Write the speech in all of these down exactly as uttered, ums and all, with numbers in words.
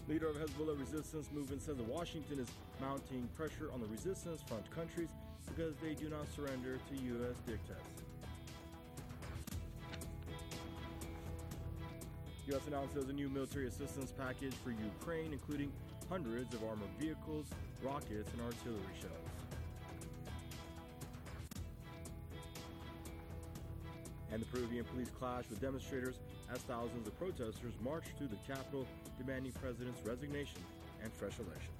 Leader of Hezbollah resistance movement says that Washington is mounting pressure on the resistance front countries because they do not surrender to U S diktats. U S announces a new military assistance package for Ukraine, including hundreds of armored vehicles, rockets, and artillery shells. And the Peruvian police clashed with demonstrators as thousands of protesters marched through the capital demanding president's resignation and fresh elections.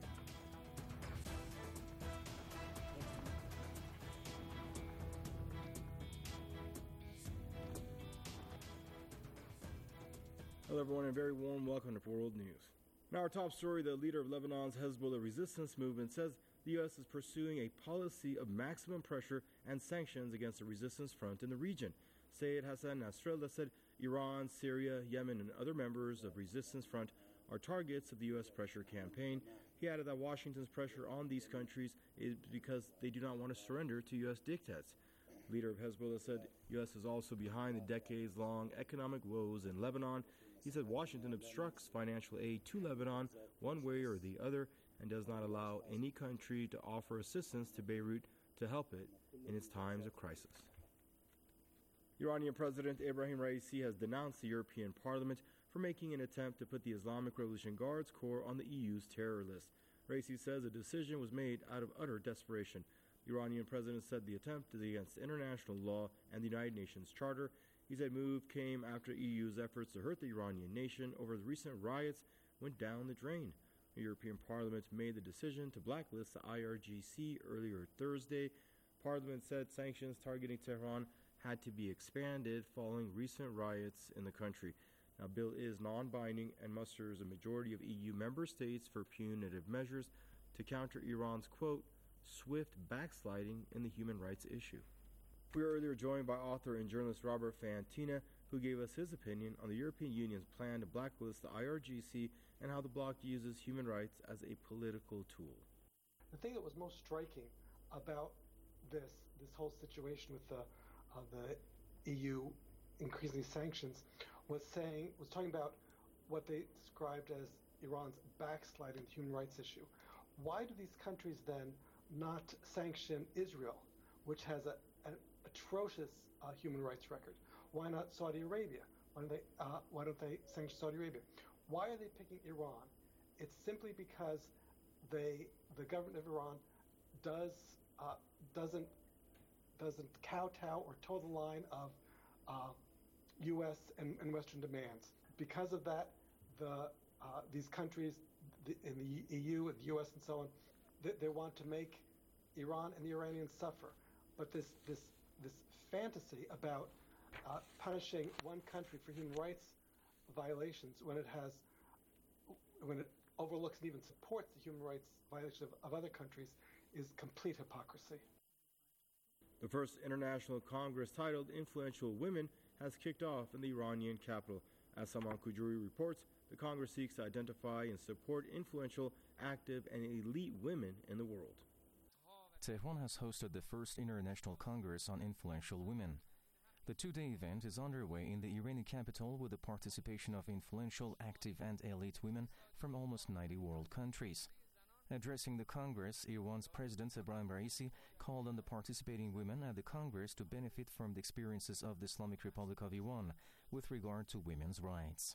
Hello everyone and a very warm welcome to World News. Now our top story, the leader of Lebanon's Hezbollah resistance movement says the U S is pursuing a policy of maximum pressure and sanctions against the resistance front in the region. Sayed Hassan Nasrallah said Iran, Syria, Yemen, and other members of resistance front are targets of the U S pressure campaign. He added that Washington's pressure on these countries is because they do not want to surrender to U S diktats. Leader of Hezbollah said U S is also behind the decades-long economic woes in Lebanon. He said Washington obstructs financial aid to Lebanon one way or the other and does not allow any country to offer assistance to Beirut to help it in its times of crisis. Iranian President Ebrahim Raisi has denounced the European Parliament for making an attempt to put the Islamic Revolution Guards Corps on the E U's terror list. Raisi says the decision was made out of utter desperation. The Iranian president said the attempt is against international law and the United Nations Charter. He said move came after E U's efforts to hurt the Iranian nation over the recent riots went down the drain. The European Parliament made the decision to blacklist the I R G C earlier Thursday. Parliament said sanctions targeting Tehran had to be expanded following recent riots in the country. Now, bill is non-binding and musters a majority of E U member states for punitive measures to counter Iran's, quote, swift backsliding in the human rights issue. We were earlier joined by author and journalist Robert Fantina, who gave us his opinion on the European Union's plan to blacklist the I R G C and how the bloc uses human rights as a political tool. The thing that was most striking about this this whole situation with the uh, the E U increasing sanctions was saying was talking about what they described as Iran's backsliding the human rights issue. Why do these countries then not sanction Israel, which has a, an atrocious uh, human rights record? Why not Saudi Arabia? Why don't they uh, why don't they sanction Saudi Arabia? Why are they picking Iran? It's simply because they the government of Iran does uh, doesn't doesn't kowtow or toe the line of uh, U S and, and Western demands. Because of that, the uh, these countries the, in the E U and the U S and so on, they, they want to make Iran and the Iranians suffer. But this this this fantasy about uh, punishing one country for human rights violations when it has when it overlooks and even supports the human rights violations of, of other countries is complete hypocrisy. The first international congress titled Influential Women has kicked off in the Iranian capital. As Saman Kujuri reports, the Congress seeks to identify and support influential, active, and elite women in the world. Tehran has hosted the first International Congress on Influential Women. The two-day event is underway in the Iranian capital with the participation of influential, active, and elite women from almost ninety world countries. Addressing the Congress, Iran's President Ebrahim Raisi called on the participating women at the Congress to benefit from the experiences of the Islamic Republic of Iran with regard to women's rights.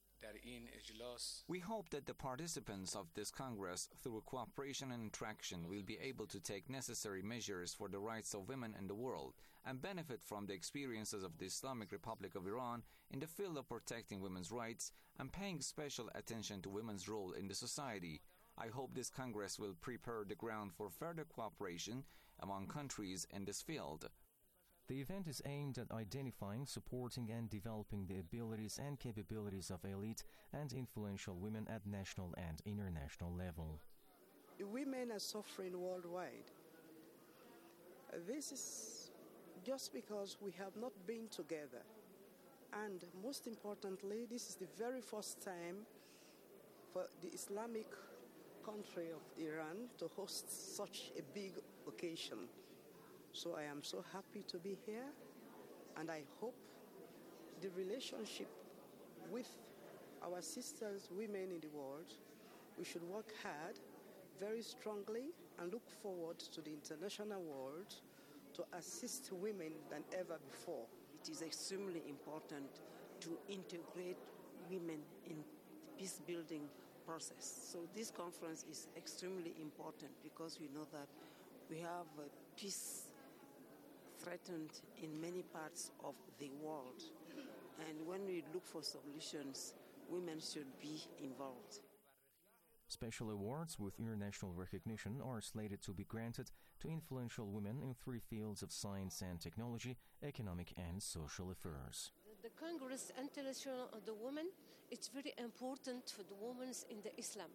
We hope that the participants of this Congress, through cooperation and interaction, will be able to take necessary measures for the rights of women in the world and benefit from the experiences of the Islamic Republic of Iran in the field of protecting women's rights and paying special attention to women's role in the society. I hope this Congress will prepare the ground for further cooperation among countries in this field. The event is aimed at identifying, supporting, and developing the abilities and capabilities of elite and influential women at national and international level. Women are suffering worldwide. This is just because we have not been together. And most importantly, this is the very first time for the Islamic country of Iran to host such a big occasion. So I am so happy to be here, and I hope the relationship with our sisters, women in the world, we should work hard, very strongly, and look forward to the international world to assist women than ever before. It is extremely important to integrate women in peace-building process. So this conference is extremely important because we know that we have uh, peace threatened in many parts of the world. And when we look for solutions, women should be involved. Special awards with international recognition are slated to be granted to influential women in three fields of science and technology, economic and social affairs. The Congress International of the Women, it's very important for the women in the Islam.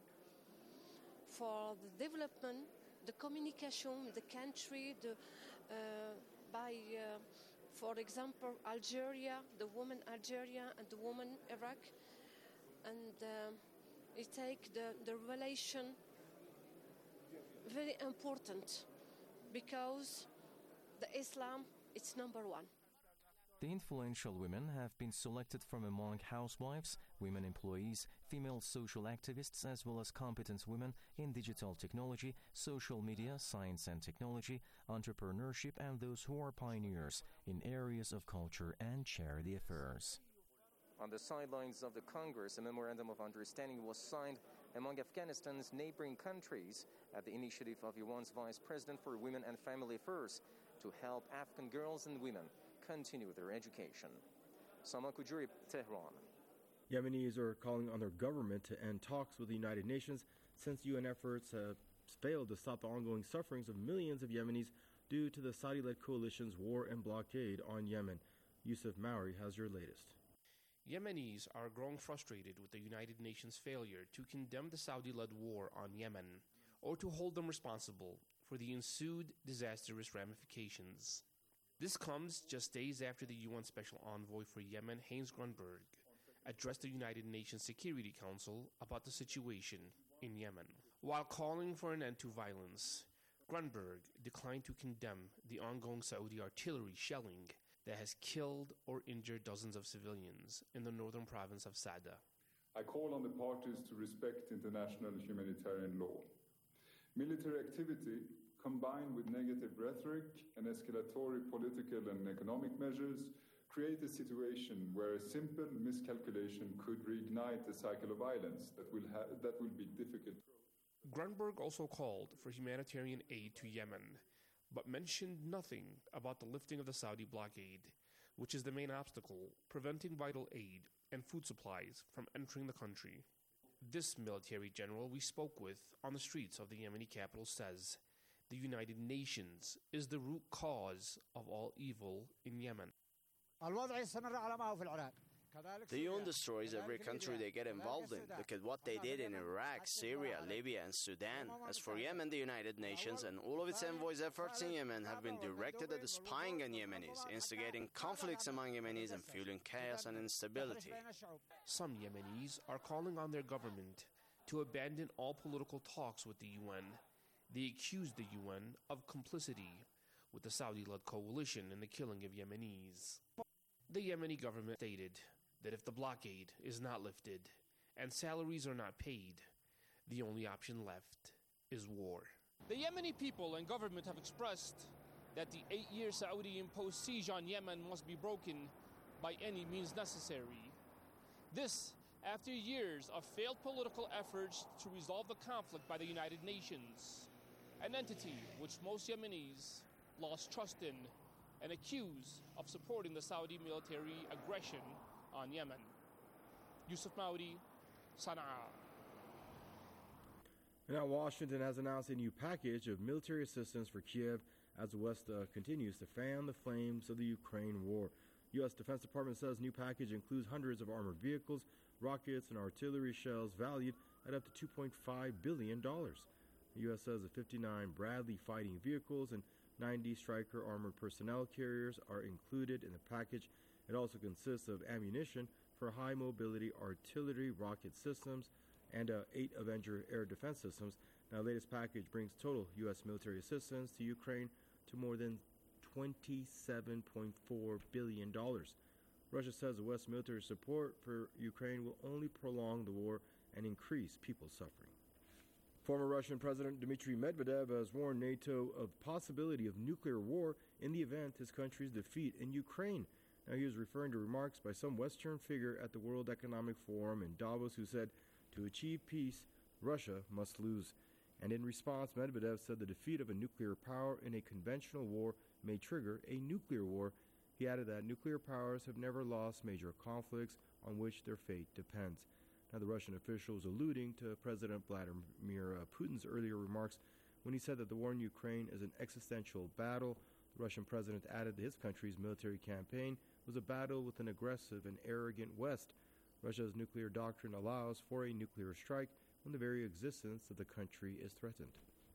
For the development, the communication with the country, the, uh, by, uh, for example, Algeria, the woman Algeria and the woman Iraq, and uh, it take the, the relation very important because the Islam, it's number one. The influential women have been selected from among housewives, women employees, female social activists, as well as competent women in digital technology, social media, science and technology, entrepreneurship, and those who are pioneers in areas of culture and charity affairs. On the sidelines of the Congress, a memorandum of understanding was signed among Afghanistan's neighboring countries at the initiative of Iran's Vice President for Women and Family Affairs to help Afghan girls and women continue their education. Sama Kujuri, Tehran. Yemenis are calling on their government to end talks with the United Nations since U N efforts have failed to stop the ongoing sufferings of millions of Yemenis due to the Saudi-led coalition's war and blockade on Yemen. Yusuf Maori has your latest. Yemenis are growing frustrated with the United Nations' failure to condemn the Saudi-led war on Yemen or to hold them responsible for the ensued disastrous ramifications. This comes just days after the U N Special Envoy for Yemen, Heinz Grunberg, addressed the United Nations Security Council about the situation in Yemen. While calling for an end to violence, Grunberg declined to condemn the ongoing Saudi artillery shelling that has killed or injured dozens of civilians in the northern province of Sada. I call on the parties to respect international humanitarian law. Military activity combined with negative rhetoric and escalatory political and economic measures create a situation where a simple miscalculation could reignite a cycle of violence that will, ha- that will be difficult. Grunberg also called for humanitarian aid to Yemen, but mentioned nothing about the lifting of the Saudi blockade, which is the main obstacle preventing vital aid and food supplies from entering the country. This military general we spoke with on the streets of the Yemeni capital says the United Nations is the root cause of all evil in Yemen. The U N destroys every country they get involved in. Look at what they did in Iraq, Syria, Libya, and Sudan. As for Yemen, the United Nations and all of its envoys' efforts in Yemen have been directed at spying on Yemenis, instigating conflicts among Yemenis and fueling chaos and instability. Some Yemenis are calling on their government to abandon all political talks with the U N. They accuse the U N of complicity with the Saudi-led coalition in the killing of Yemenis. The Yemeni government stated that if the blockade is not lifted and salaries are not paid, the only option left is war. The Yemeni people and government have expressed that the eight-year Saudi-imposed siege on Yemen must be broken by any means necessary. This after years of failed political efforts to resolve the conflict by the United Nations, an entity which most Yemenis lost trust in and accused of supporting the Saudi military aggression on Yemen. Yusuf Maudi, Sana'a. Now, Washington has announced a new package of military assistance for Kiev as the West uh, continues to fan the flames of the Ukraine war. U S Defense Department says new package includes hundreds of armored vehicles, rockets, and artillery shells valued at up to two point five billion dollars. The U S says the fifty-nine Bradley fighting vehicles and ninety Stryker armored personnel carriers are included in the package. It also consists of ammunition for high-mobility artillery rocket systems and uh, eight Avenger air defense systems. Now, the latest package brings total U S military assistance to Ukraine to more than twenty-seven point four billion dollars. Russia says the West's military support for Ukraine will only prolong the war and increase people's suffering. Former Russian President Dmitry Medvedev has warned NATO of possibility of nuclear war in the event his country's defeat in Ukraine. Now, he was referring to remarks by some Western figure at the World Economic Forum in Davos who said, to achieve peace, Russia must lose. And in response, Medvedev said the defeat of a nuclear power in a conventional war may trigger a nuclear war. He added that nuclear powers have never lost major conflicts on which their fate depends. Now, the Russian official was alluding to President Vladimir Putin's earlier remarks when he said that the war in Ukraine is an existential battle. The Russian president added that his country's military campaign was a battle with an aggressive and arrogant West. Russia's nuclear doctrine allows for a nuclear strike when the very existence of the country is threatened.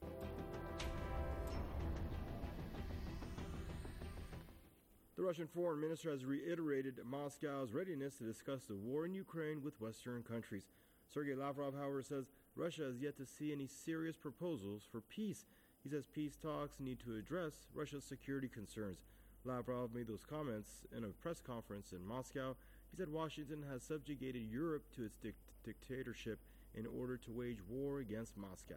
The Russian foreign minister has reiterated Moscow's readiness to discuss the war in Ukraine with Western countries. Sergei Lavrov, however, says Russia has yet to see any serious proposals for peace. He says peace talks need to address Russia's security concerns. Lavrov made those comments in a press conference in Moscow. He said Washington has subjugated Europe to its dic- dictatorship in order to wage war against Moscow.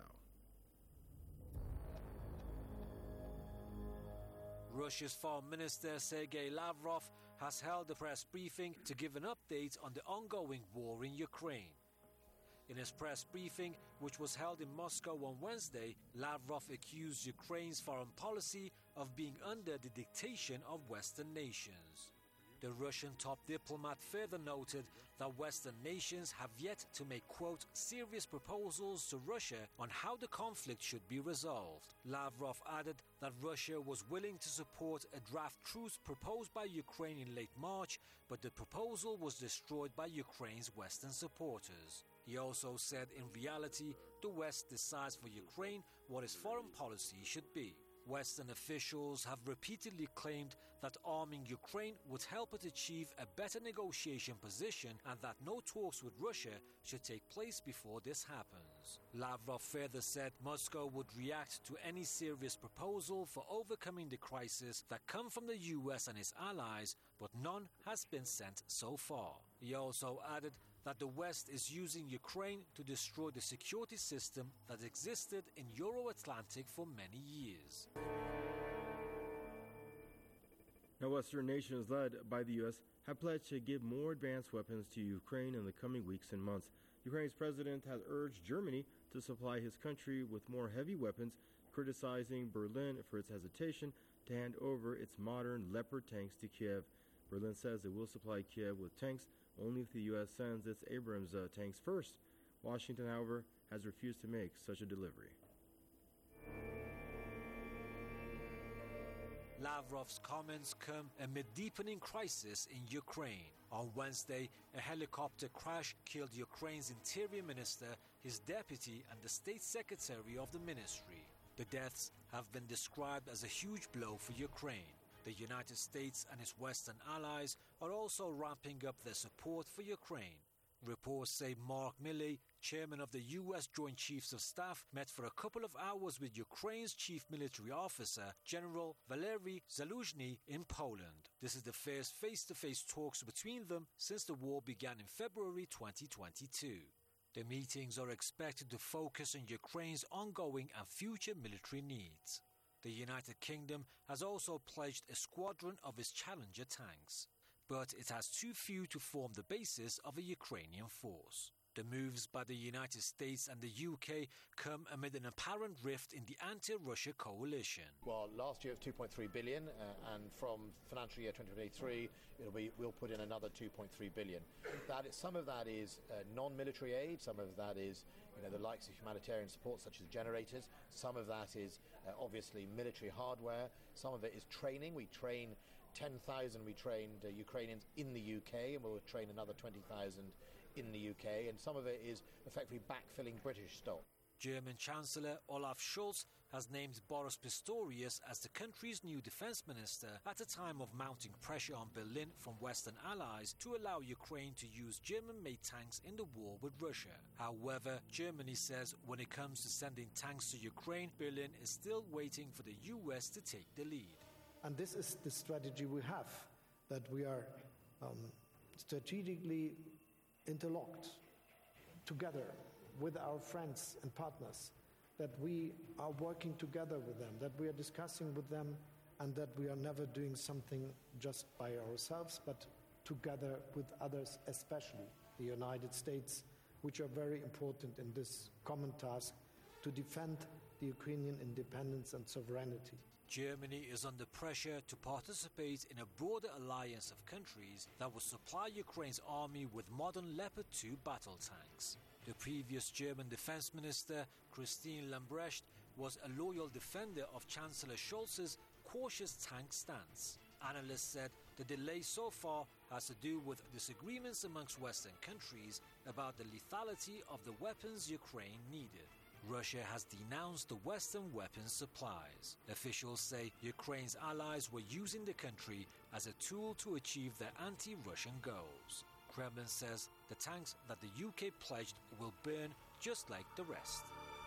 Russia's Foreign Minister Sergei Lavrov has held a press briefing to give an update on the ongoing war in Ukraine. In his press briefing, which was held in Moscow on Wednesday, Lavrov accused Ukraine's foreign policy of being under the dictation of Western nations. The Russian top diplomat further noted that Western nations have yet to make, quote, serious proposals to Russia on how the conflict should be resolved. Lavrov added that Russia was willing to support a draft truce proposed by Ukraine in late March, but the proposal was destroyed by Ukraine's Western supporters. He also said in reality, the West decides for Ukraine what its foreign policy should be. Western officials have repeatedly claimed that arming Ukraine would help it achieve a better negotiation position and that no talks with Russia should take place before this happens. Lavrov further said Moscow would react to any serious proposal for overcoming the crisis that come from the U S and its allies, but none has been sent so far. He also added that the West is using Ukraine to destroy the security system that existed in Euro-Atlantic for many years. Now, Western nations led by the U S have pledged to give more advanced weapons to Ukraine in the coming weeks and months. Ukraine's president has urged Germany to supply his country with more heavy weapons, criticizing Berlin for its hesitation to hand over its modern Leopard tanks to Kiev. Berlin says it will supply Kiev with tanks only if the U S sends its Abrams uh, tanks first. Washington, however, has refused to make such a delivery. Lavrov's comments come amid deepening crisis in Ukraine. On Wednesday, a helicopter crash killed Ukraine's interior minister, his deputy, and the state secretary of the ministry. The deaths have been described as a huge blow for Ukraine. The United States and its Western allies are also ramping up their support for Ukraine. Reports say Mark Milley, chairman of the U S Joint Chiefs of Staff, met for a couple of hours with Ukraine's chief military officer, General Valery Zaluzhny, in Poland. This is the first face-to-face talks between them since the war began in February twenty twenty-two. The meetings are expected to focus on Ukraine's ongoing and future military needs. The United Kingdom has also pledged a squadron of its Challenger tanks, but it has too few to form the basis of a Ukrainian force. The moves by the United States and the U K come amid an apparent rift in the anti-Russia coalition. Well, last year it was two point three billion dollars, uh, and from financial year twenty twenty-three, it'll be, we'll put in another two point three billion dollars. That is, some of that is uh, non-military aid, some of that is you know, the likes of humanitarian support such as generators, some of that is uh, obviously military hardware, some of it is training. We train ten thousand, we trained uh, Ukrainians in the U K, and we'll train another twenty thousand in the U K, and some of it is effectively backfilling British stock. German Chancellor Olaf Scholz has named Boris Pistorius as the country's new defense minister at a time of mounting pressure on Berlin from Western allies to allow Ukraine to use German-made tanks in the war with Russia. However, Germany says when it comes to sending tanks to Ukraine, Berlin is still waiting for the U S to take the lead. And this is the strategy we have, that we are um, strategically interlocked together with our friends and partners, that we are working together with them, that we are discussing with them, and that we are never doing something just by ourselves, but together with others, especially the United States, which are very important in this common task to defend the Ukrainian independence and sovereignty. Germany is under pressure to participate in a broader alliance of countries that will supply Ukraine's army with modern Leopard two battle tanks. The previous German defense minister, Christine Lambrecht, was a loyal defender of Chancellor Scholz's cautious tank stance. Analysts said the delay so far has to do with disagreements amongst Western countries about the lethality of the weapons Ukraine needed. Russia has denounced the Western weapons supplies. Officials say Ukraine's allies were using the country as a tool to achieve their anti-Russian goals. Kremlin says the tanks that the U K pledged will burn just like the rest.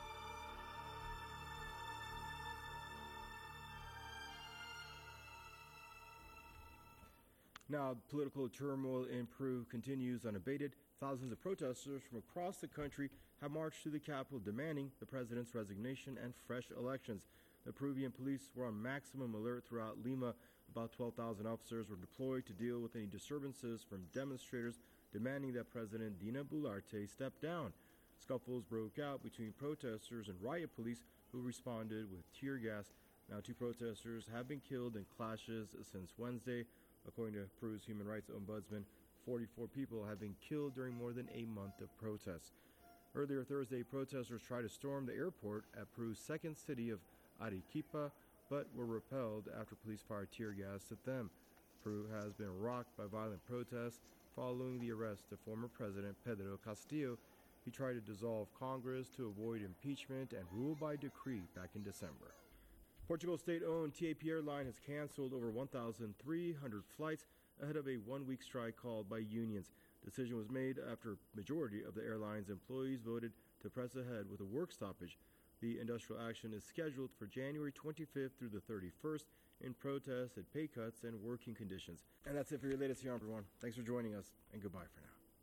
Now, political turmoil in Peru continues unabated. Thousands of protesters from across the country have marched to the capital demanding the president's resignation and fresh elections. The Peruvian police were on maximum alert throughout Lima. About twelve thousand officers were deployed to deal with any disturbances from demonstrators demanding that President Dina Boluarte step down. Scuffles broke out between protesters and riot police, who responded with tear gas. Now, two protesters have been killed in clashes since Wednesday. According to Peru's human rights ombudsman, forty-four people have been killed during more than a month of protests. Earlier Thursday, protesters tried to storm the airport at Peru's second city of Arequipa, but were repelled after police fired tear gas at them. Peru has been rocked by violent protests following the arrest of former President Pedro Castillo. He tried to dissolve Congress to avoid impeachment and rule by decree back in December. Portugal's state-owned T A P airline has canceled over one thousand three hundred flights ahead of a one-week strike called by unions. The decision was made after majority of the airline's employees voted to press ahead with a work stoppage. The industrial action is scheduled for January twenty-fifth through the thirty-first in protest at pay cuts and working conditions. And that's it for your latest here, everyone. Thanks for joining us, and goodbye for now.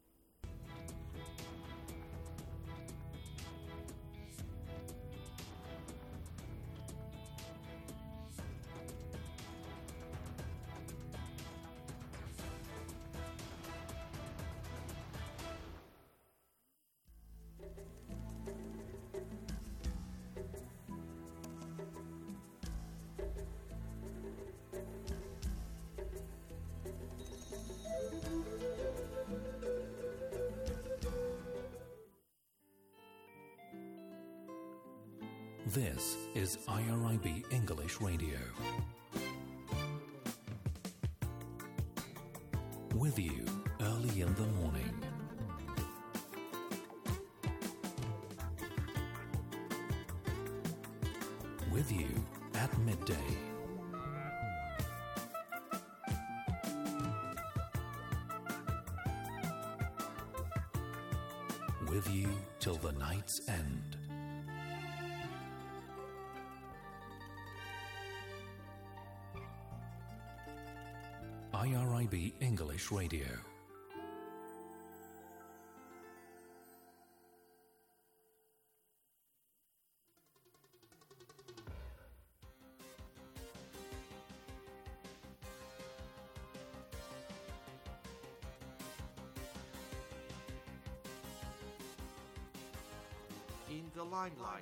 This is I R I B English Radio. With you early in the morning. With you at midday. With you till the night's end. I R I B English Radio. In the limelight.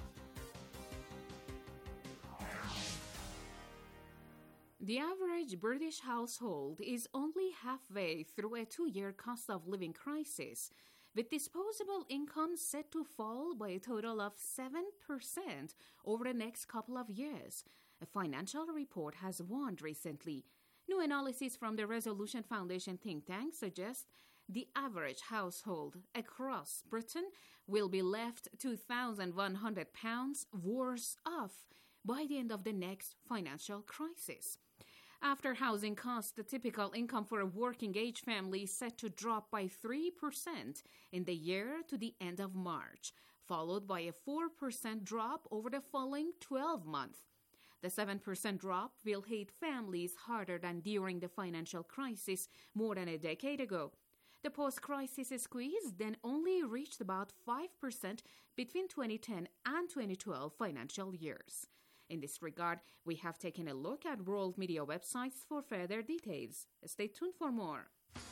The average British household is only halfway through a two-year cost of living crisis, with disposable income set to fall by a total of seven percent over the next couple of years. A financial report has warned recently. New analysis from the Resolution Foundation think tank suggests the average household across Britain will be left two thousand one hundred pounds worse off by the end of the next financial crisis. After housing costs, the typical income for a working-age family is set to drop by three percent in the year to the end of March, followed by a four percent drop over the following twelve months. The seven percent drop will hit families harder than during the financial crisis more than a decade ago. The post-crisis squeeze then only reached about five percent between twenty ten and twenty twelve financial years. In this regard, we have taken a look at world media websites for further details. Stay tuned for more.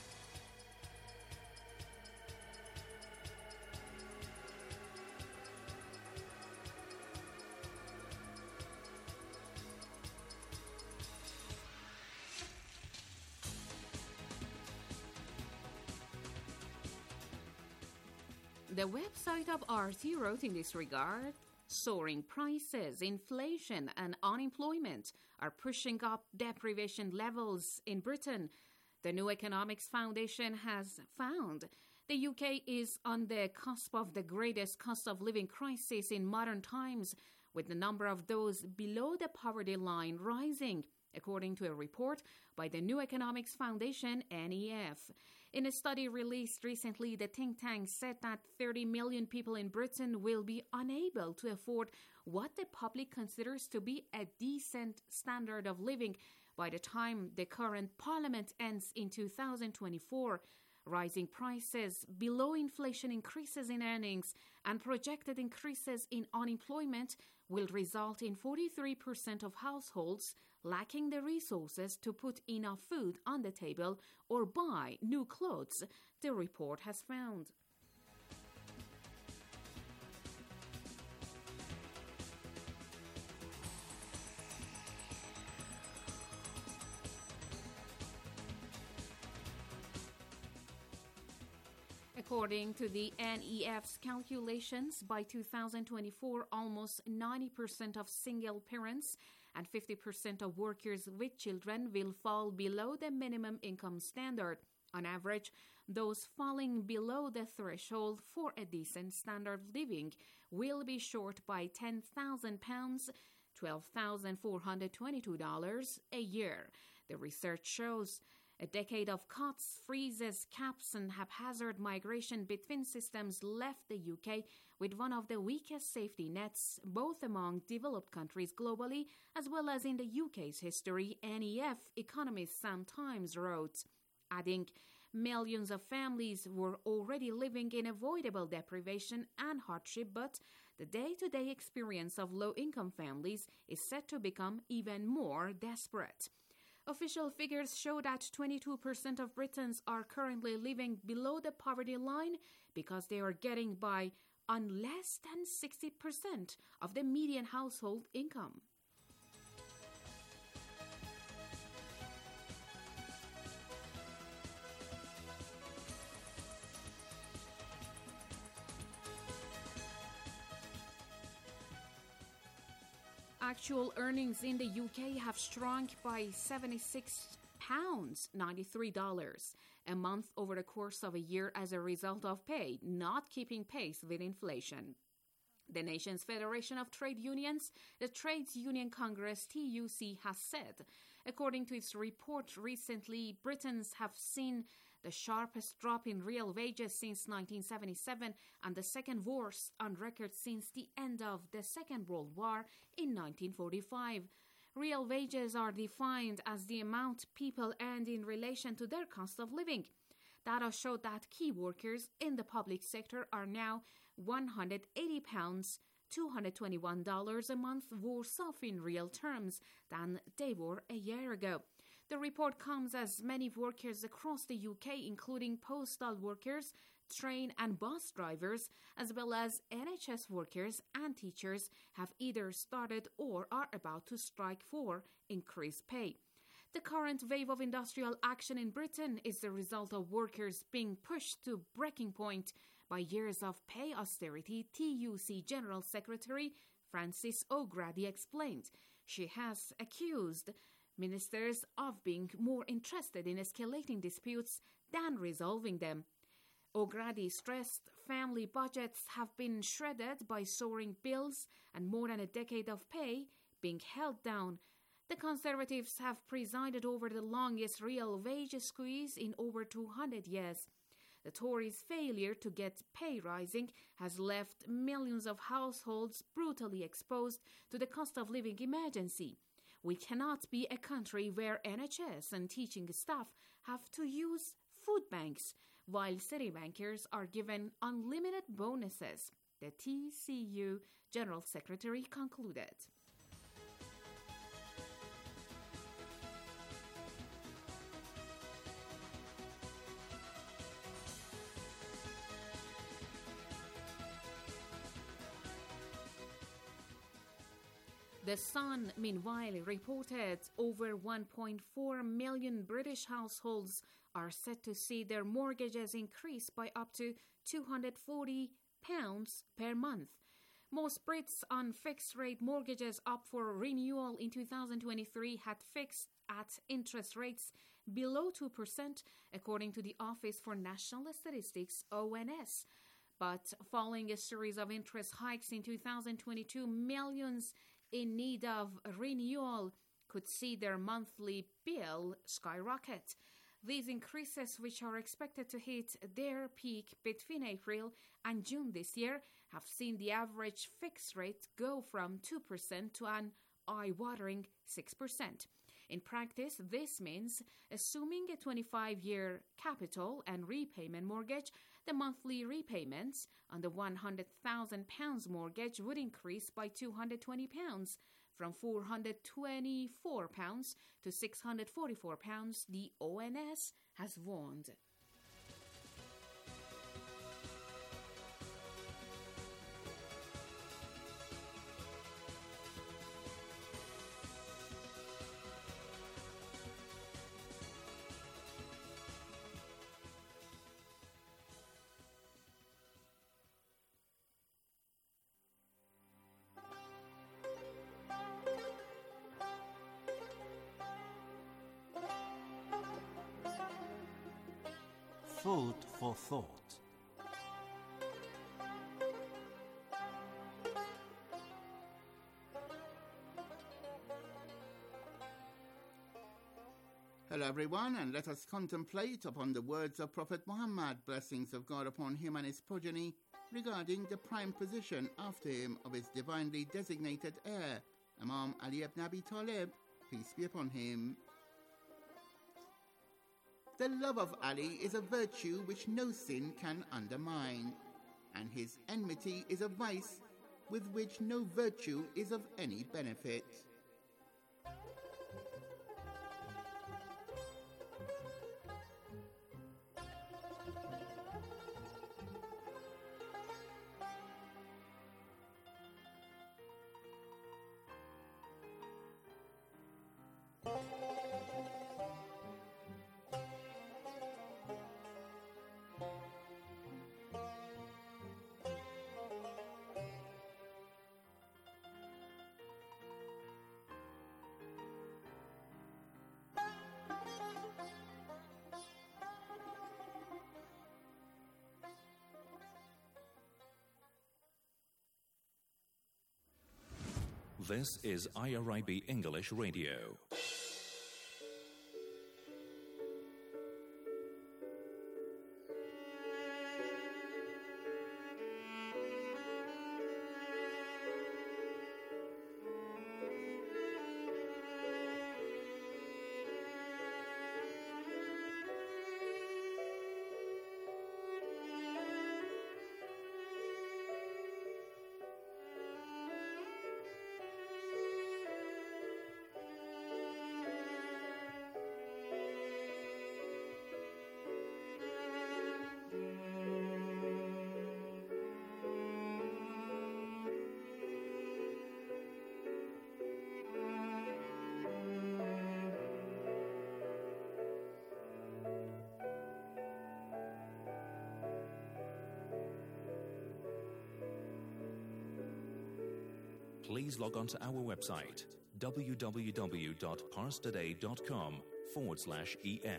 The website of R T wrote in this regard, soaring prices, inflation, and unemployment are pushing up deprivation levels in Britain. The New Economics Foundation has found the U K is on the cusp of the greatest cost of living crisis in modern times, with the number of those below the poverty line rising, according to a report by the New Economics Foundation, N E F. In a study released recently, the think tank said that thirty million people in Britain will be unable to afford what the public considers to be a decent standard of living by the time the current parliament ends in two thousand twenty-four. Rising prices, below inflation increases in earnings, and projected increases in unemployment will result in forty-three percent of households lacking the resources to put enough food on the table or buy new clothes, the report has found. According to the N E F's calculations, by two thousand twenty-four, almost ninety percent of single parents and fifty percent of workers with children will fall below the minimum income standard. On average, those falling below the threshold for a decent standard of living will be short by ten thousand pounds, twelve thousand four hundred twenty-two dollars a year. The research shows a decade of cuts, freezes, caps, and haphazard migration between systems left the U K with one of the weakest safety nets, both among developed countries globally as well as in the U K's history, N E F economist Sam Times wrote, adding, millions of families were already living in avoidable deprivation and hardship, but the day-to-day experience of low-income families is set to become even more desperate. Official figures show that twenty-two percent of Britons are currently living below the poverty line because they are getting by on less than sixty percent of the median household income. Actual earnings in the U K have shrunk by seventy-six pounds ninety-three dollars a month over the course of a year as a result of pay not keeping pace with inflation. The nation's Federation of Trade Unions, the Trades Union Congress T U C, has said, according to its report recently, Britons have seen the sharpest drop in real wages since nineteen seventy-seven and the second worst on record since the end of the Second World War in nineteen forty-five. Real wages are defined as the amount people earned in relation to their cost of living. Data showed that key workers in the public sector are now one hundred eighty pounds, two hundred twenty-one dollars a month worse off in real terms than they were a year ago. The report comes as many workers across the U K, including postal workers, train and bus drivers, as well as N H S workers and teachers, have either started or are about to strike for increased pay. The current wave of industrial action in Britain is the result of workers being pushed to breaking point by years of pay austerity, T U C General Secretary Frances O'Grady explained. She has accused ministers of being more interested in escalating disputes than resolving them. O'Grady stressed family budgets have been shredded by soaring bills and more than a decade of pay being held down. The Conservatives have presided over the longest real wage squeeze in over two hundred years. The Tories' failure to get pay rising has left millions of households brutally exposed to the cost of living emergency. We cannot be a country where N H S and teaching staff have to use food banks, while city bankers are given unlimited bonuses, the T C U General Secretary concluded. The Sun, meanwhile, reported over one point four million British households are set to see their mortgages increase by up to two hundred forty pounds per month. Most Brits on fixed-rate mortgages up for renewal in two thousand twenty-three had fixed at interest rates below two percent, according to the Office for National Statistics, O N S. But following a series of interest hikes in two thousand twenty-two, millions in need of renewal could see their monthly bill skyrocket. These increases, which are expected to hit their peak between April and June this year, have seen the average fixed rate go from two percent to an eye-watering six percent. In practice, this means, assuming a twenty-five-year capital and repayment mortgage, the monthly repayments on the one hundred thousand pounds mortgage would increase by two hundred twenty pounds, from four hundred twenty-four pounds to six hundred forty-four pounds, the O N S has warned. Food for thought. Hello everyone, and let us contemplate upon the words of Prophet Muhammad, blessings of God upon him and his progeny, regarding the prime position after him of his divinely designated heir, Imam Ali ibn Abi Talib, peace be upon him. The love of Ali is a virtue which no sin can undermine, and his enmity is a vice with which no virtue is of any benefit. This is I R I B English Radio. Please log on to our website, www.parstoday.com forward slash EN.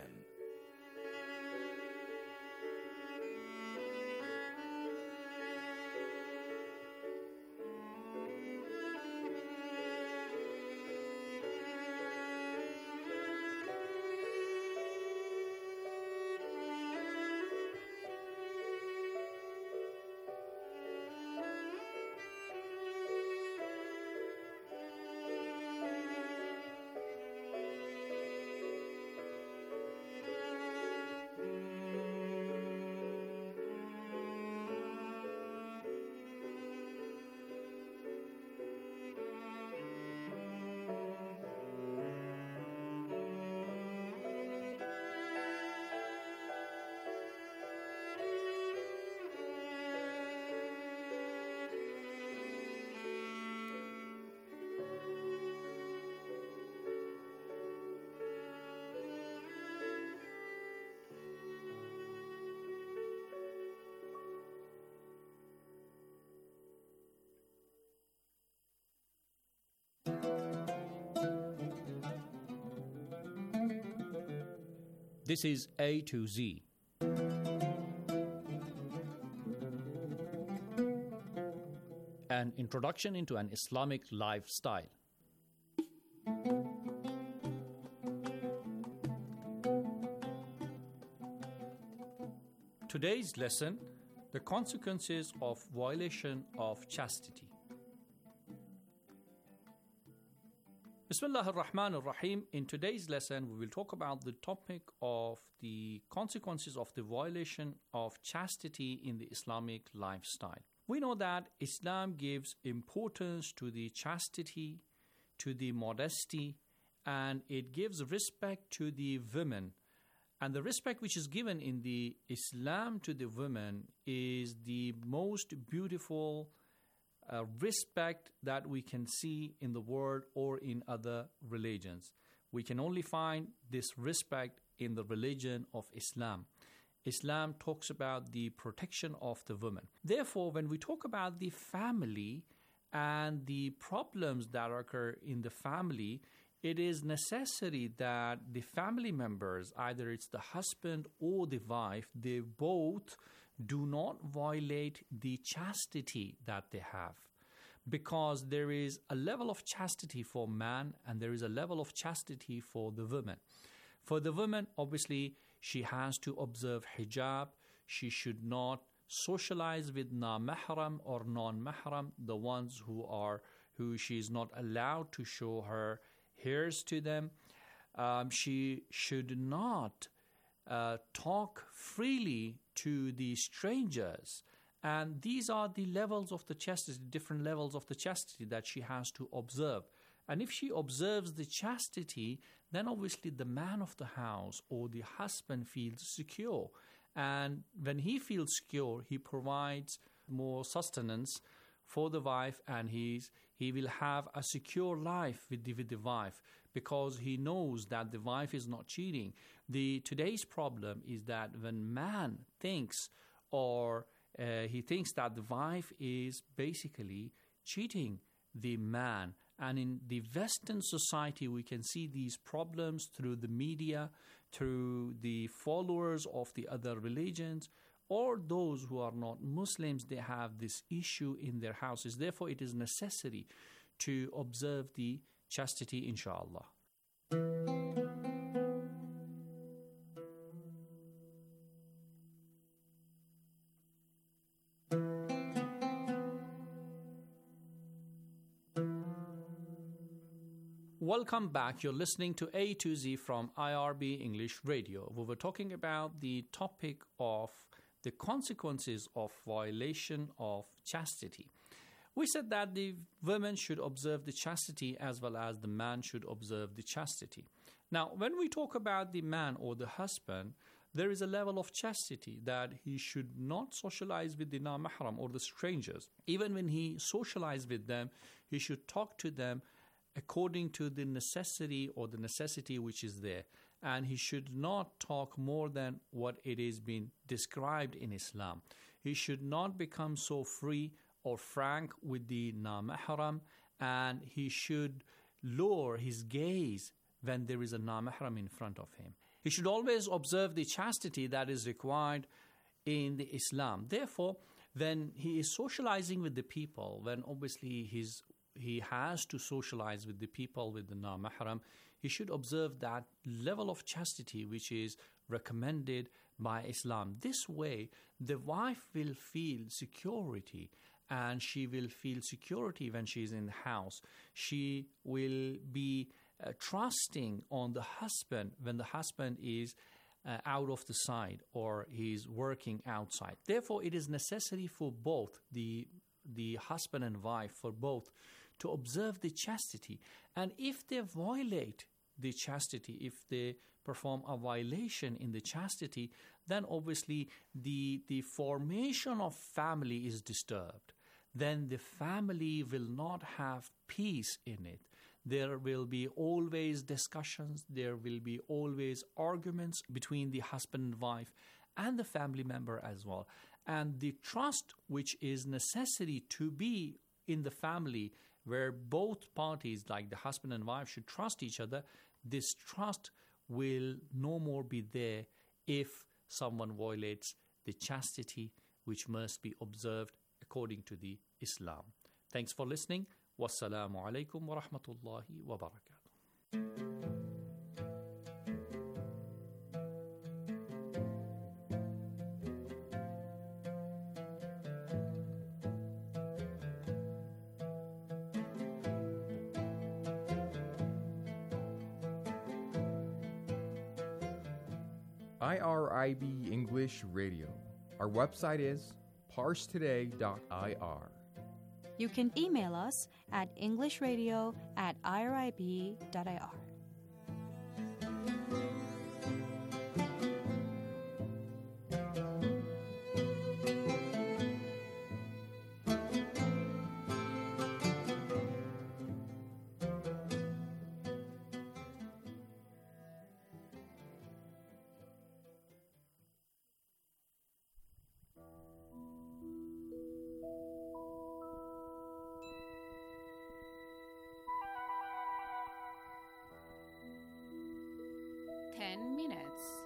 This is A to Z. An introduction into an Islamic lifestyle. Today's lesson, the consequences of violation of chastity. Bismillah ar-Rahman ar-Rahim. In today's lesson, we will talk about the topic of the consequences of the violation of chastity in the Islamic lifestyle. We know that Islam gives importance to the chastity, to the modesty, and it gives respect to the women. And the respect which is given in the Islam to the women is the most beautiful uh, respect that we can see in the world or in other religions. We can only find this respect in the religion of Islam. Islam talks about the protection of the woman. Therefore, when we talk about the family and the problems that occur in the family, it is necessary that the family members, either it's the husband or the wife, they both do not violate the chastity that they have. Because there is a level of chastity for man and there is a level of chastity for the woman. For the woman, obviously, she has to observe hijab. She should not socialize with na-mahram or non-mahram, the ones who are who she is not allowed to show her hairs to them. Um, she should not uh, talk freely to the strangers. And these are the levels of the chastity, different levels of the chastity that she has to observe. And if she observes the chastity, then obviously the man of the house or the husband feels secure. And when he feels secure, he provides more sustenance for the wife, and he's, he will have a secure life with the, with the wife because he knows that the wife is not cheating. The today's problem is that when man thinks or uh, he thinks that the wife is basically cheating the man. And in the Western society, we can see these problems through the media, through the followers of the other religions, or those who are not Muslims, they have this issue in their houses. Therefore, it is necessary to observe the chastity, inshallah. Welcome back. You're listening to A to Z from I R B English Radio. We were talking about the topic of the consequences of violation of chastity. We said that the women should observe the chastity as well as the man should observe the chastity. Now, when we talk about the man or the husband, there is a level of chastity that he should not socialize with the na-mahram or the strangers. Even when he socializes with them, he should talk to them according to the necessity or the necessity which is there. And he should not talk more than what it is being described in Islam. He should not become so free or frank with the na-mahram, and he should lower his gaze when there is a na-mahram in front of him. He should always observe the chastity that is required in the Islam. Therefore, when he is socializing with the people, when obviously he's he has to socialize with the people with the na-mahram, he should observe that level of chastity which is recommended by Islam. This way, the wife will feel security, and she will feel security when she is in the house. She will be uh, trusting on the husband when the husband is uh, out of the sight or he is working outside. Therefore, it is necessary for both, the, the husband and wife, for both, to observe the chastity. And if they violate the chastity, if they perform a violation in the chastity, then obviously the, the formation of family is disturbed. Then the family will not have peace in it. There will be always discussions, there will be always arguments between the husband and wife and the family member as well. And the trust which is necessary to be in the family, where both parties, like the husband and wife, should trust each other, this trust will no more be there if someone violates the chastity which must be observed according to the Islam. Thanks for listening. Wassalamu alaikum wa rahmatullahi wa barakatuh. I R I B English Radio. Our website is parse today dot I R. You can email us at englishradio at I R I B dot I R. Ten minutes.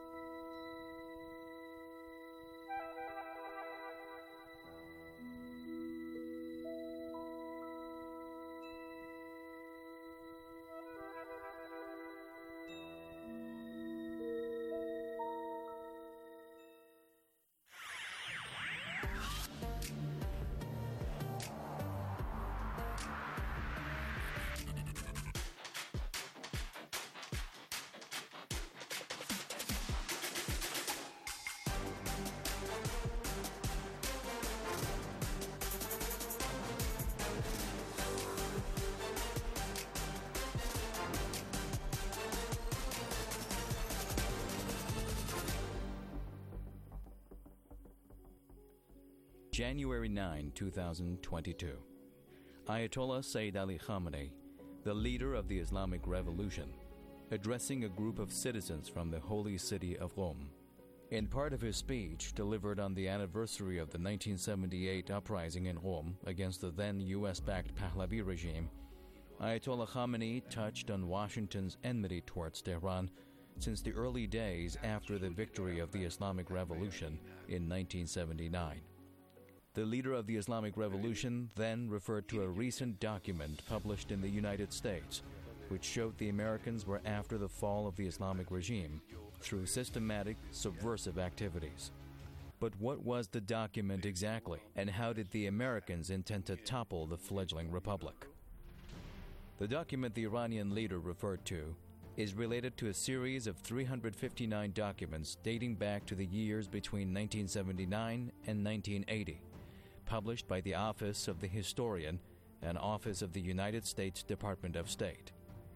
January ninth, twenty twenty-two. Ayatollah Sayyid Ali Khamenei, the leader of the Islamic Revolution, addressing a group of citizens from the holy city of Qom. In part of his speech delivered on the anniversary of the nineteen seventy-eight uprising in Qom against the then U S-backed Pahlavi regime, Ayatollah Khamenei touched on Washington's enmity towards Tehran since the early days after the victory of the Islamic Revolution in nineteen seventy-nine. The leader of the Islamic Revolution then referred to a recent document published in the United States, which showed the Americans were after the fall of the Islamic regime through systematic subversive activities. But what was the document exactly, and how did the Americans intend to topple the fledgling republic? The document the Iranian leader referred to is related to a series of three hundred fifty-nine documents dating back to the years between nineteen seventy-nine and nineteen eighty. Published by the Office of the Historian and Office of the United States Department of State.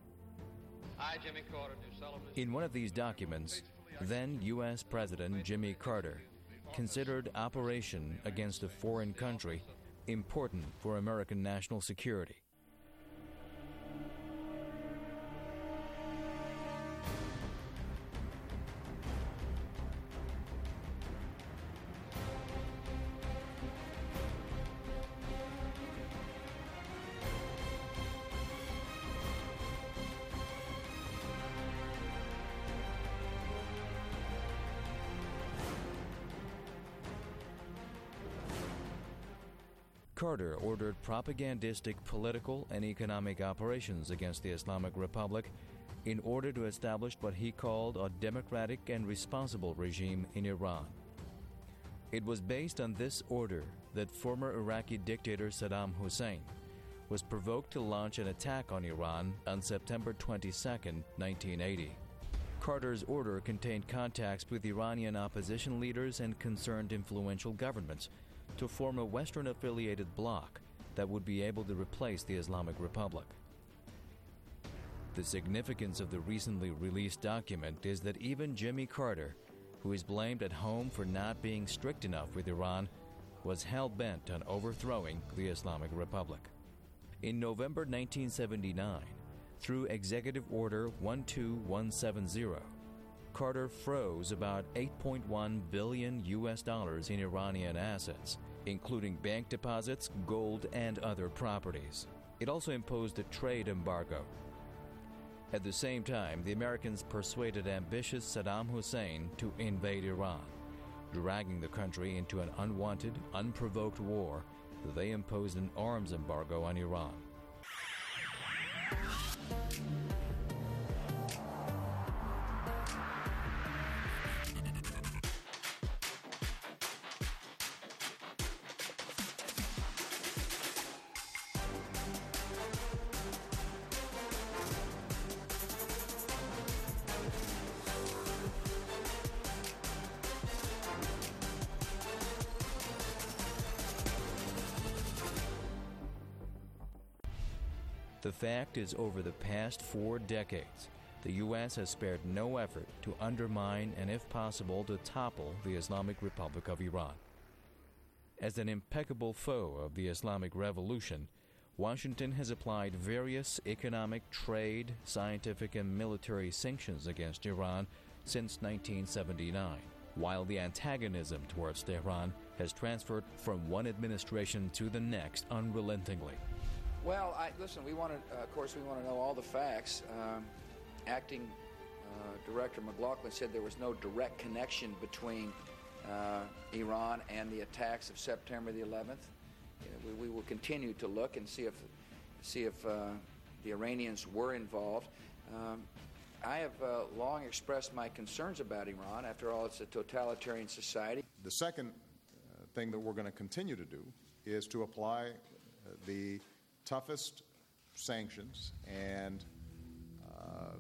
I, Jimmy Carter, do solemnly... In one of these documents, then U S President Jimmy Carter considered operation against a foreign country important for American national security. Carter ordered propagandistic political and economic operations against the Islamic Republic in order to establish what he called a democratic and responsible regime in Iran. It was based on this order that former Iraqi dictator Saddam Hussein was provoked to launch an attack on Iran on September twenty-second, nineteen eighty. Carter's order contained contacts with Iranian opposition leaders and concerned influential governments to form a Western-affiliated bloc that would be able to replace the Islamic Republic. The significance of the recently released document is that even Jimmy Carter, who is blamed at home for not being strict enough with Iran, was hell-bent on overthrowing the Islamic Republic. In November nineteen seventy-nine, through Executive Order one two one seven zero, Carter froze about eight point one billion U S dollars in Iranian assets, including bank deposits, gold, and other properties. It also imposed a trade embargo. At the same time, the Americans persuaded ambitious Saddam Hussein to invade Iran, dragging the country into an unwanted, unprovoked war. They imposed an arms embargo on Iran. The fact is, over the past four decades, the U S has spared no effort to undermine and, if possible, to topple the Islamic Republic of Iran. As an impeccable foe of the Islamic Revolution, Washington has applied various economic, trade, scientific, and military sanctions against Iran since nineteen seventy-nine, while the antagonism towards Tehran has transferred from one administration to the next unrelentingly. Well, I, listen, we want to, uh, of course, we want to know all the facts. Um, acting uh, Director McLaughlin said there was no direct connection between uh, Iran and the attacks of September the eleventh. You know, we, we will continue to look and see if, see if uh, the Iranians were involved. Um, I have uh, long expressed my concerns about Iran. After all, it's a totalitarian society. The second uh, thing that we're going to continue to do is to apply uh, the toughest sanctions and uh,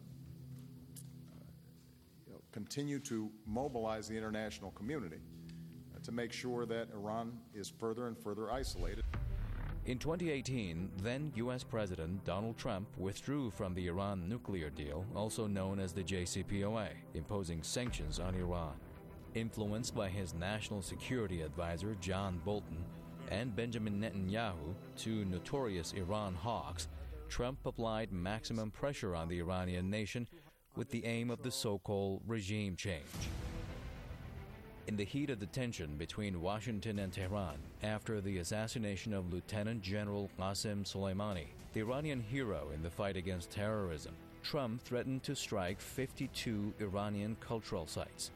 you know, continue to mobilize the international community uh, to make sure that Iran is further and further isolated. In twenty eighteen, then U S President Donald Trump withdrew from the Iran nuclear deal, also known as the J C P O A, imposing sanctions on Iran. Influenced by his national security advisor John Bolton and Benjamin Netanyahu, two notorious Iran hawks, Trump applied maximum pressure on the Iranian nation with the aim of the so-called regime change. In the heat of the tension between Washington and Tehran after the assassination of Lieutenant General Qasem Soleimani, the Iranian hero in the fight against terrorism, Trump threatened to strike fifty-two Iranian cultural sites.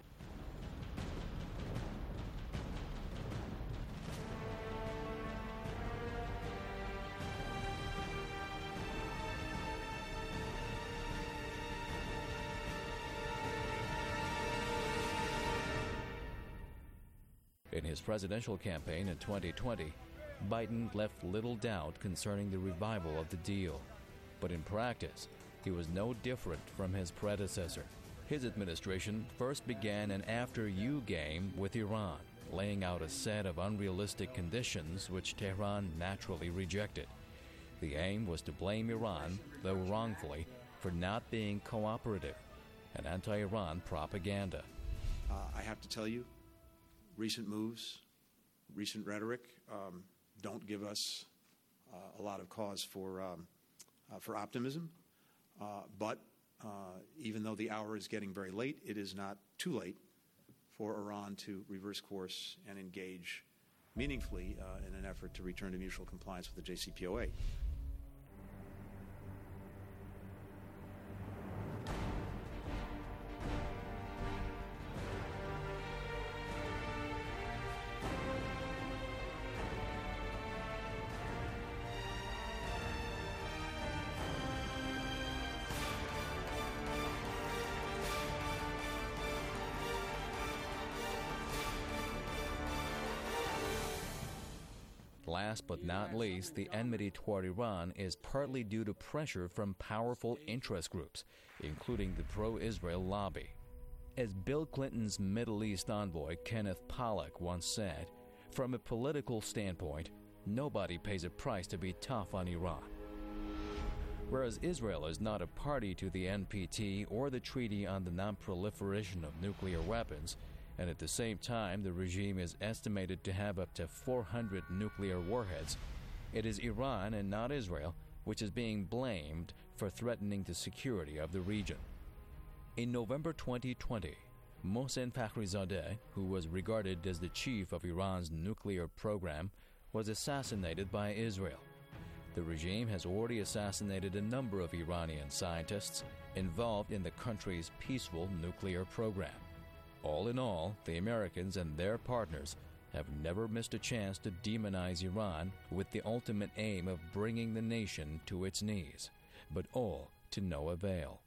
In his presidential campaign in twenty twenty, Biden left little doubt concerning the revival of the deal. But in practice, he was no different from his predecessor. His administration first began an after-you game with Iran, laying out a set of unrealistic conditions which Tehran naturally rejected. The aim was to blame Iran, though wrongfully, for not being cooperative, and anti-Iran propaganda. Uh, I have to tell you, recent moves, recent rhetoric um, don't give us uh, a lot of cause for um, uh, for optimism. Uh, but uh, even though the hour is getting very late, it is not too late for Iran to reverse course and engage meaningfully uh, in an effort to return to mutual compliance with the J C P O A. Last but not least, the enmity toward Iran is partly due to pressure from powerful interest groups, including the pro-Israel lobby. As Bill Clinton's Middle East envoy Kenneth Pollack once said, from a political standpoint, nobody pays a price to be tough on Iran. Whereas Israel is not a party to the N P T or the Treaty on the Non-Proliferation of Nuclear Weapons, and at the same time the regime is estimated to have up to four hundred nuclear warheads, it is Iran and not Israel which is being blamed for threatening the security of the region. In November twenty twenty, Mohsen Fakhrizadeh, who was regarded as the chief of Iran's nuclear program, was assassinated by Israel. The regime has already assassinated a number of Iranian scientists involved in the country's peaceful nuclear program. All in all, the Americans and their partners have never missed a chance to demonize Iran with the ultimate aim of bringing the nation to its knees, but all to no avail.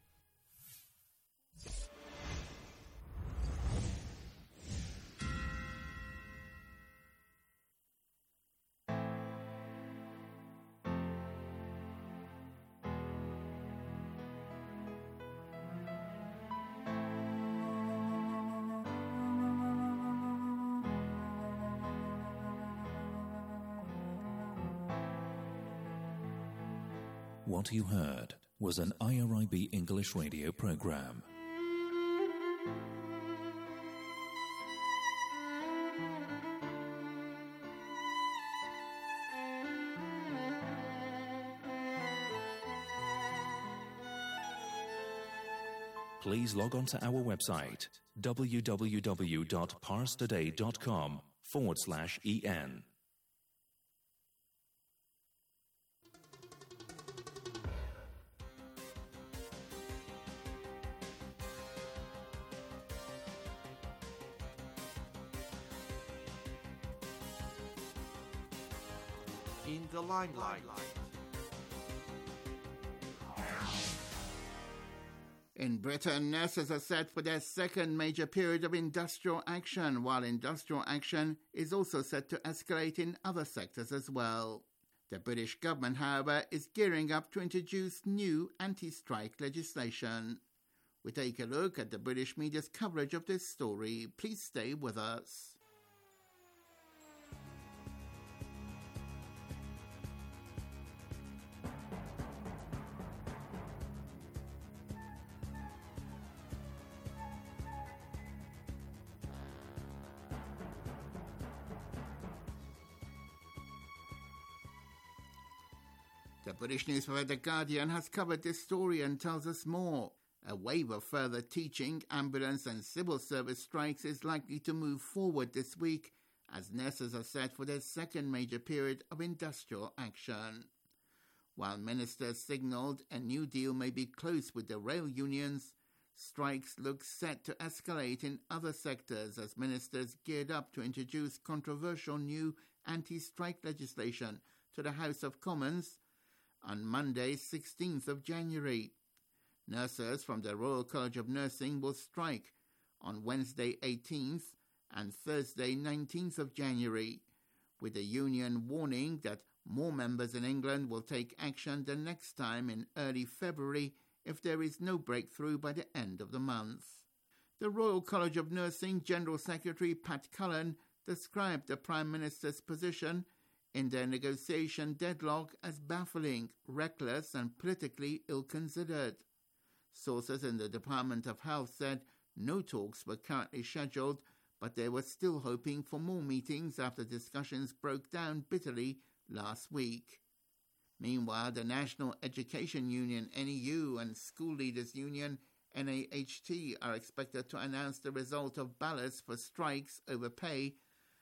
What you heard was an I R I B English radio program. Please log on to our website www.parstoday.com forward slash en. In the limelight. In Britain, nurses are set for their second major period of industrial action, while industrial action is also set to escalate in other sectors as well. The British government, however, is gearing up to introduce new anti-strike legislation. We take a look at the British media's coverage of this story. Please stay with us. The British newspaper The Guardian has covered this story and tells us more. A wave of further teaching, ambulance and civil service strikes is likely to move forward this week as nurses are set for their second major period of industrial action. While ministers signalled a new deal may be close with the rail unions, strikes look set to escalate in other sectors as ministers geared up to introduce controversial new anti-strike legislation to the House of Commons on Monday, sixteenth of January. Nurses from the Royal College of Nursing will strike on Wednesday, eighteenth and Thursday, nineteenth of January, with the union warning that more members in England will take action the next time in early February if there is no breakthrough by the end of the month. The Royal College of Nursing General Secretary Pat Cullen described the Prime Minister's position in their negotiation deadlock as baffling, reckless and politically ill-considered. Sources in the Department of Health said no talks were currently scheduled, but they were still hoping for more meetings after discussions broke down bitterly last week. Meanwhile, the National Education Union N E U and School Leaders Union N A H T are expected to announce the result of ballots for strikes over pay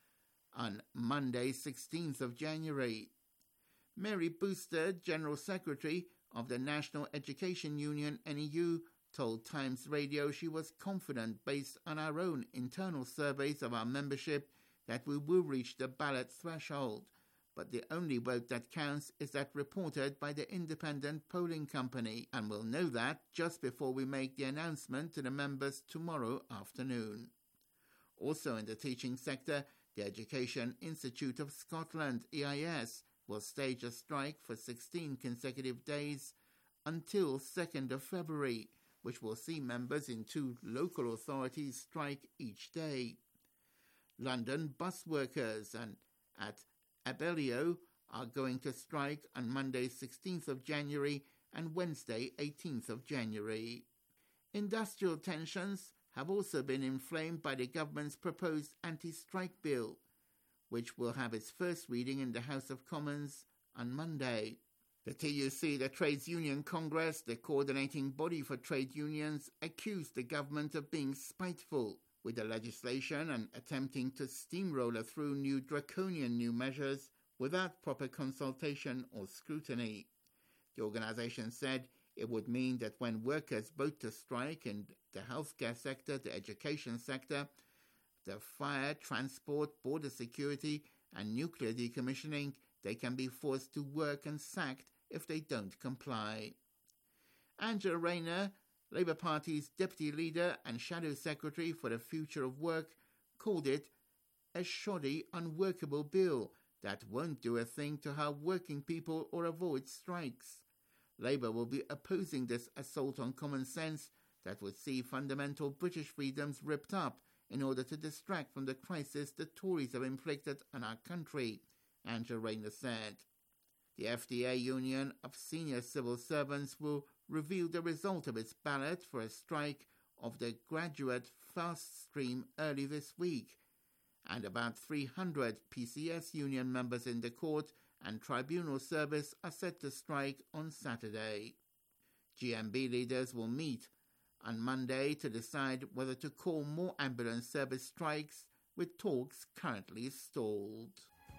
on Monday, sixteenth of January. Mary Booster, General Secretary of the National Education Union N E U, told Times Radio she was confident based on our own internal surveys of our membership that we will reach the ballot threshold, but the only vote that counts is that reported by the independent polling company, and we'll know that just before we make the announcement to the members tomorrow afternoon. Also in the teaching sector, the Education Institute of Scotland, E I S, will stage a strike for sixteen consecutive days until second of February, which will see members in two local authorities strike each day. London bus workers and at Abellio are going to strike on Monday, sixteenth of January and Wednesday, eighteenth of January. Industrial tensions have also been inflamed by the government's proposed anti-strike bill, which will have its first reading in the House of Commons on Monday. The T U C, the Trades Union Congress, the coordinating body for trade unions, accused the government of being spiteful with the legislation and attempting to steamroller through new draconian new measures without proper consultation or scrutiny. The organization said it would mean that when workers vote to strike in the healthcare sector, the education sector, the fire, transport, border security, and nuclear decommissioning, they can be forced to work and sacked if they don't comply. Angela Rayner, Labour Party's deputy leader and shadow secretary for the future of work, called it a shoddy, unworkable bill that won't do a thing to help working people or avoid strikes. Labour will be opposing this assault on common sense that would see fundamental British freedoms ripped up in order to distract from the crisis the Tories have inflicted on our country, Angela Rayner said. The F D A Union of Senior Civil Servants will reveal the result of its ballot for a strike of the graduate fast stream early this week, and about three hundred P C S union members in the court and tribunal service are set to strike on Saturday. G M B leaders will meet on Monday to decide whether to call more ambulance service strikes, with talks currently stalled.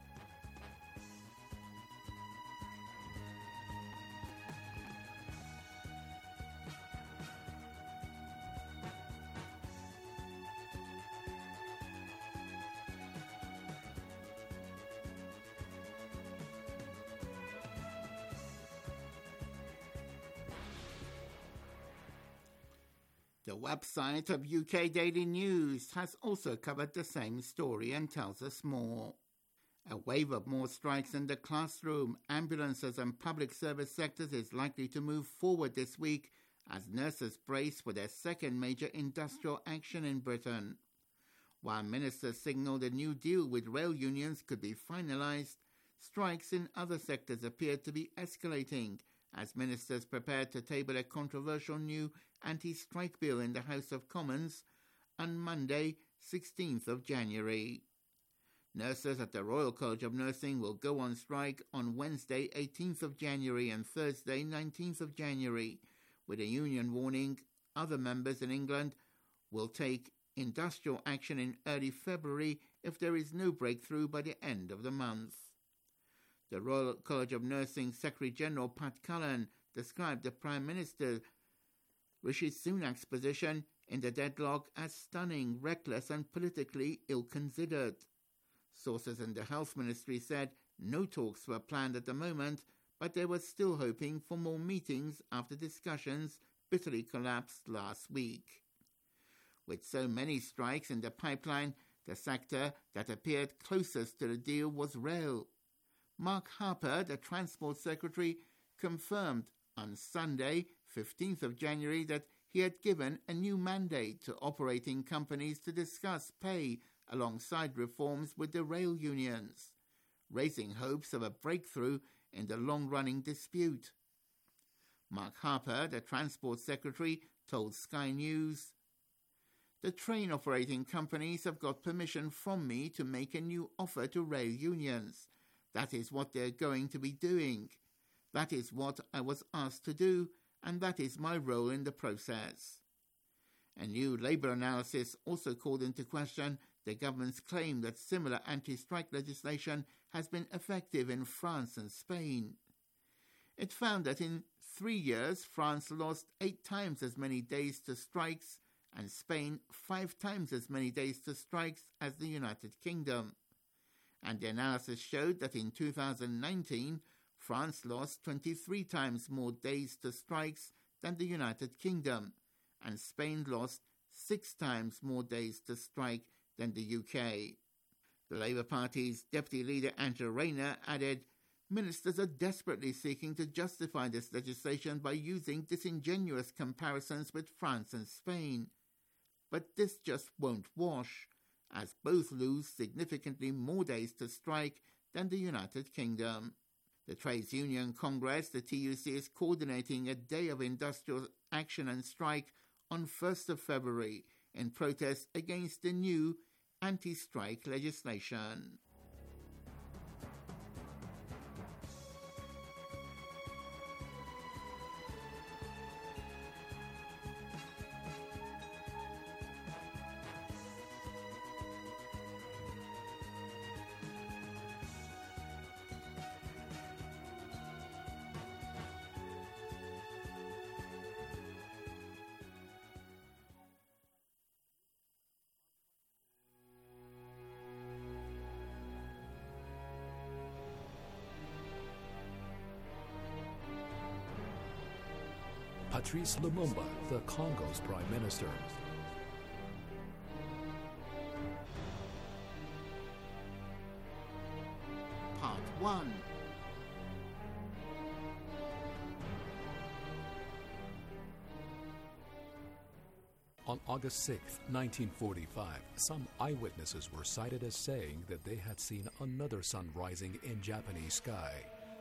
The website of U K Daily News has also covered the same story and tells us more. A wave of more strikes in the classroom, ambulances and public service sectors is likely to move forward this week as nurses brace for their second major industrial action in Britain. While ministers signalled a new deal with rail unions could be finalised, strikes in other sectors appear to be escalating as ministers prepared to table a controversial new anti-strike bill in the House of Commons on Monday, sixteenth of January. Nurses at the Royal College of Nursing will go on strike on Wednesday, eighteenth of January and Thursday, nineteenth of January, with a union warning other members in England will take industrial action in early February if there is no breakthrough by the end of the month. The Royal College of Nursing Secretary-General Pat Cullen described the Prime Minister Rishi Sunak's position in the deadlock as stunning, reckless and politically ill-considered. Sources in the Health Ministry said no talks were planned at the moment, but they were still hoping for more meetings after discussions bitterly collapsed last week. With so many strikes in the pipeline, the sector that appeared closest to the deal was rail. Mark Harper, the Transport Secretary, confirmed on Sunday, fifteenth of January, that he had given a new mandate to operating companies to discuss pay alongside reforms with the rail unions, raising hopes of a breakthrough in the long-running dispute. Mark Harper, the Transport Secretary, told Sky News, "The train operating companies have got permission from me to make a new offer to rail unions. That is what they're going to be doing. That is what I was asked to do, and that is my role in the process." A new Labour analysis also called into question the government's claim that similar anti-strike legislation has been effective in France and Spain. It found that in three years, France lost eight times as many days to strikes and Spain five times as many days to strikes as the United Kingdom. And the analysis showed that in two thousand nineteen, France lost twenty-three times more days to strikes than the United Kingdom, and Spain lost six times more days to strike than the U K. The Labour Party's deputy leader Angela Rayner added, "Ministers are desperately seeking to justify this legislation by using disingenuous comparisons with France and Spain. But this just won't wash, as both lose significantly more days to strike than the United Kingdom." The Trades Union Congress, the T U C, is coordinating a day of industrial action and strike on first of February in protest against the new anti-strike legislation. Patrice Lumumba, the Congo's prime minister. Part one. On August sixth, nineteen forty-five, some eyewitnesses were cited as saying that they had seen another sun rising in Japanese sky.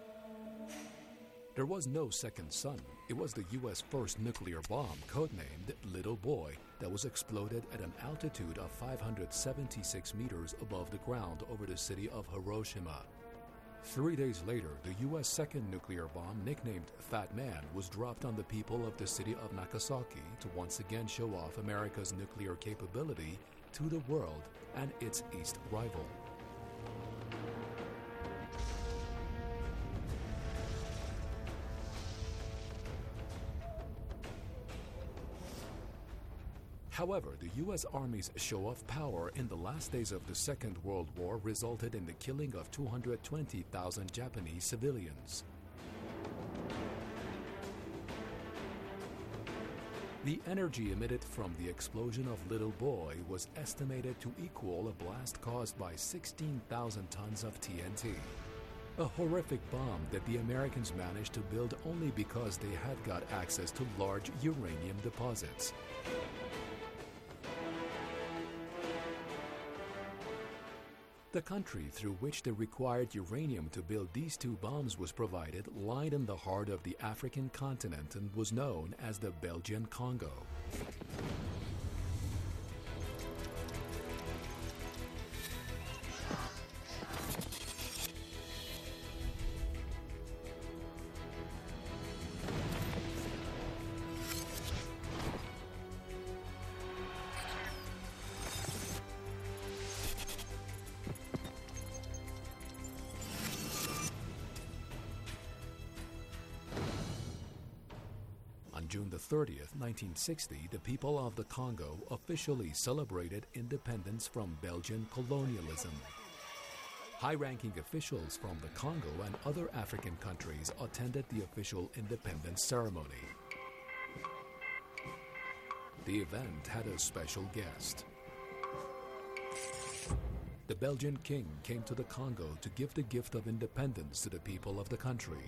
There was no second sun. It was the U S first nuclear bomb, codenamed Little Boy, that was exploded at an altitude of five hundred seventy-six meters above the ground over the city of Hiroshima. Three days later, the U S second nuclear bomb, nicknamed Fat Man, was dropped on the people of the city of Nagasaki to once again show off America's nuclear capability to the world and its East rival. However, the U S Army's show of power in the last days of the Second World War resulted in the killing of two hundred twenty thousand Japanese civilians. The energy emitted from the explosion of Little Boy was estimated to equal a blast caused by sixteen thousand tons of T N T. A horrific bomb that the Americans managed to build only because they had got access to large uranium deposits. The country through which the required uranium to build these two bombs was provided lied in the heart of the African continent and was known as the Belgian Congo. On June the thirtieth, nineteen sixty, the people of the Congo officially celebrated independence from Belgian colonialism. High-ranking officials from the Congo and other African countries attended the official independence ceremony. The event had a special guest. The Belgian king came to the Congo to give the gift of independence to the people of the country.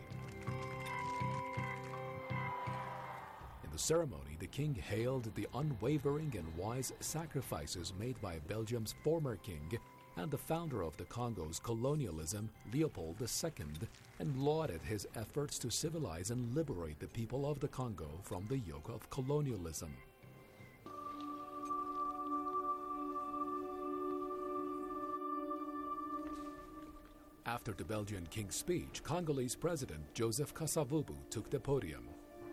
In the ceremony, the king hailed the unwavering and wise sacrifices made by Belgium's former king and the founder of the Congo's colonialism, Leopold the Second, and lauded his efforts to civilize and liberate the people of the Congo from the yoke of colonialism. After the Belgian king's speech, Congolese President Joseph Kasavubu took the podium.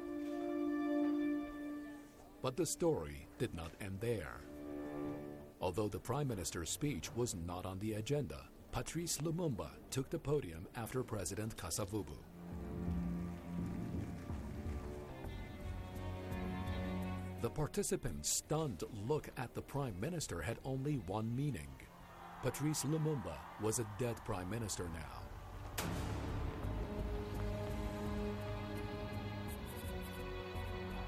But the story did not end there. Although the Prime Minister's speech was not on the agenda, Patrice Lumumba took the podium after President Kasavubu. The participants' stunned look at the Prime Minister had only one meaning. Patrice Lumumba was a dead Prime Minister now.